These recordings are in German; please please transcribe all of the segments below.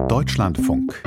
Deutschlandfunk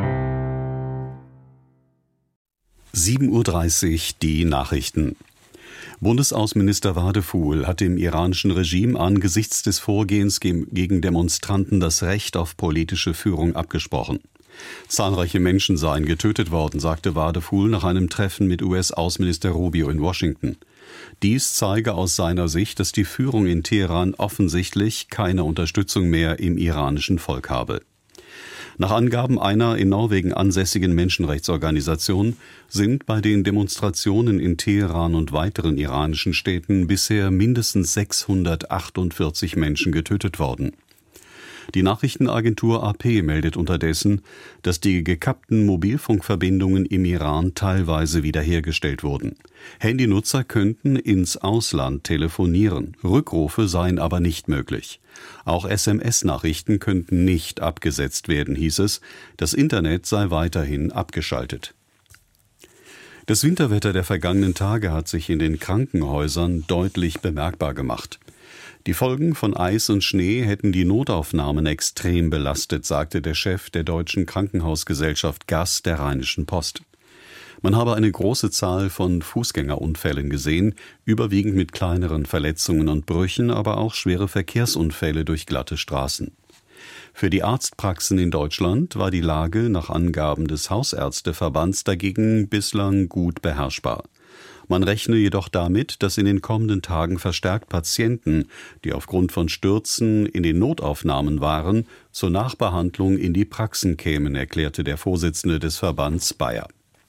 7:30 Uhr die Nachrichten. Bundesaußenminister Wadefuhl hat dem iranischen Regime angesichts des Vorgehens gegen Demonstranten das Recht auf politische Führung abgesprochen. Zahlreiche Menschen seien getötet worden, sagte Wadefuhl nach einem Treffen mit US-Außenminister Rubio in Washington. Dies zeige aus seiner Sicht, dass die Führung in Teheran offensichtlich keine Unterstützung mehr im iranischen Volk habe. Nach Angaben einer in Norwegen ansässigen Menschenrechtsorganisation sind bei den Demonstrationen in Teheran und weiteren iranischen Städten bisher mindestens 648 Menschen getötet worden. Die Nachrichtenagentur AP meldet unterdessen, dass die gekappten Mobilfunkverbindungen im Iran teilweise wiederhergestellt wurden. Handynutzer könnten ins Ausland telefonieren, Rückrufe seien aber nicht möglich. Auch SMS-Nachrichten könnten nicht abgesetzt werden, hieß es. Das Internet sei weiterhin abgeschaltet. Das Winterwetter der vergangenen Tage hat sich in den Krankenhäusern deutlich bemerkbar gemacht. Die Folgen von Eis und Schnee hätten die Notaufnahmen extrem belastet, sagte der Chef der Deutschen Krankenhausgesellschaft GAS der Rheinischen Post. Man habe eine große Zahl von Fußgängerunfällen gesehen, überwiegend mit kleineren Verletzungen und Brüchen, aber auch schwere Verkehrsunfälle durch glatte Straßen. Für die Arztpraxen in Deutschland war die Lage nach Angaben des Hausärzteverbands dagegen bislang gut beherrschbar. Man rechne jedoch damit, dass in den kommenden Tagen verstärkt Patienten, die aufgrund von Stürzen in den Notaufnahmen waren, zur Nachbehandlung in die Praxen kämen, erklärte der Vorsitzende des Verbands Bayer.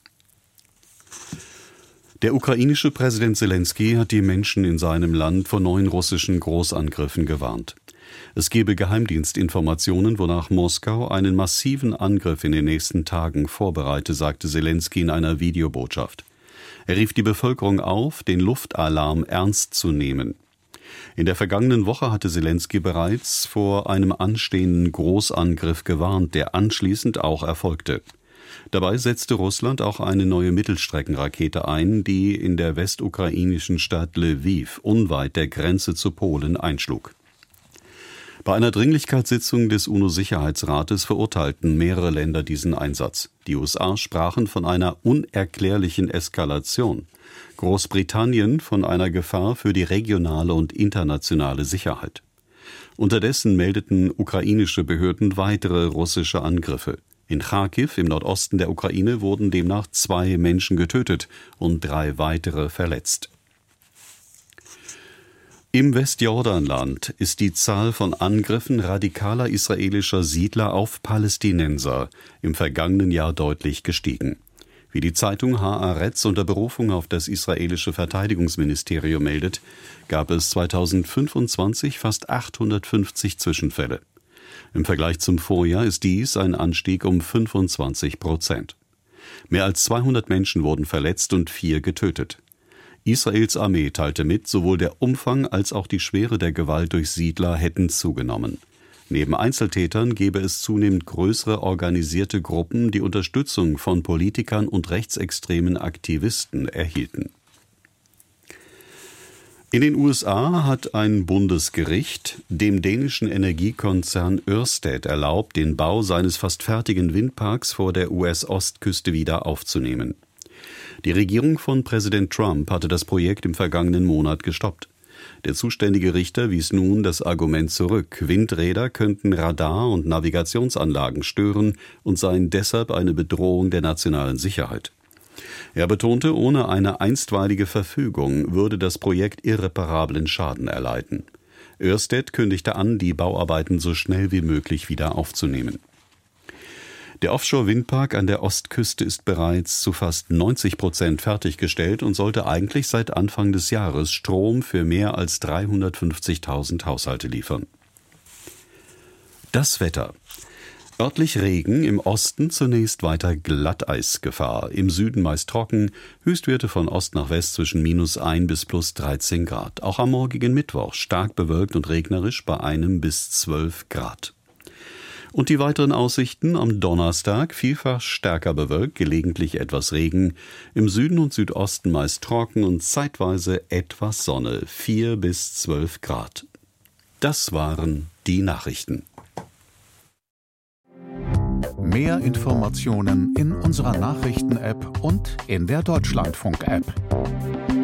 Der ukrainische Präsident Selenskyj hat die Menschen in seinem Land vor neuen russischen Großangriffen gewarnt. Es gebe Geheimdienstinformationen, wonach Moskau einen massiven Angriff in den nächsten Tagen vorbereite, sagte Selenskyj in einer Videobotschaft. Er rief die Bevölkerung auf, den Luftalarm ernst zu nehmen. In der vergangenen Woche hatte Selenskyj bereits vor einem anstehenden Großangriff gewarnt, der anschließend auch erfolgte. Dabei setzte Russland auch eine neue Mittelstreckenrakete ein, die in der westukrainischen Stadt Lwiw unweit der Grenze zu Polen einschlug. Bei einer Dringlichkeitssitzung des UNO-Sicherheitsrates verurteilten mehrere Länder diesen Einsatz. Die USA sprachen von einer unerklärlichen Eskalation, Großbritannien von einer Gefahr für die regionale und internationale Sicherheit. Unterdessen meldeten ukrainische Behörden weitere russische Angriffe. In Charkiw im Nordosten der Ukraine wurden demnach 2 Menschen getötet und 3 weitere verletzt. Im Westjordanland ist die Zahl von Angriffen radikaler israelischer Siedler auf Palästinenser im vergangenen Jahr deutlich gestiegen. Wie die Zeitung Haaretz unter Berufung auf das israelische Verteidigungsministerium meldet, gab es 2025 fast 850 Zwischenfälle. Im Vergleich zum Vorjahr ist dies ein Anstieg um 25%. Mehr als 200 Menschen wurden verletzt und 4 getötet. Israels Armee teilte mit, sowohl der Umfang als auch die Schwere der Gewalt durch Siedler hätten zugenommen. Neben Einzeltätern gebe es zunehmend größere organisierte Gruppen, die Unterstützung von Politikern und rechtsextremen Aktivisten erhielten. In den USA hat ein Bundesgericht dem dänischen Energiekonzern Ørsted erlaubt, den Bau seines fast fertigen Windparks vor der US-Ostküste wieder aufzunehmen. Die Regierung von Präsident Trump hatte das Projekt im vergangenen Monat gestoppt. Der zuständige Richter wies nun das Argument zurück. Windräder könnten Radar- und Navigationsanlagen stören und seien deshalb eine Bedrohung der nationalen Sicherheit. Er betonte, ohne eine einstweilige Verfügung würde das Projekt irreparablen Schaden erleiden. Ørsted kündigte an, die Bauarbeiten so schnell wie möglich wieder aufzunehmen. Der Offshore-Windpark an der Ostküste ist bereits zu fast 90% fertiggestellt und sollte eigentlich seit Anfang des Jahres Strom für mehr als 350.000 Haushalte liefern. Das Wetter. Örtlich Regen, im Osten zunächst weiter Glatteisgefahr, im Süden meist trocken, Höchstwerte von Ost nach West zwischen -1 bis +13 Grad. Auch am morgigen Mittwoch stark bewölkt und regnerisch bei 1 bis 12 Grad. Und die weiteren Aussichten am Donnerstag: vielfach stärker bewölkt, gelegentlich etwas Regen, im Süden und Südosten meist trocken und zeitweise etwas Sonne, 4 bis 12 Grad. Das waren die Nachrichten. Mehr Informationen in unserer Nachrichten-App und in der Deutschlandfunk-App.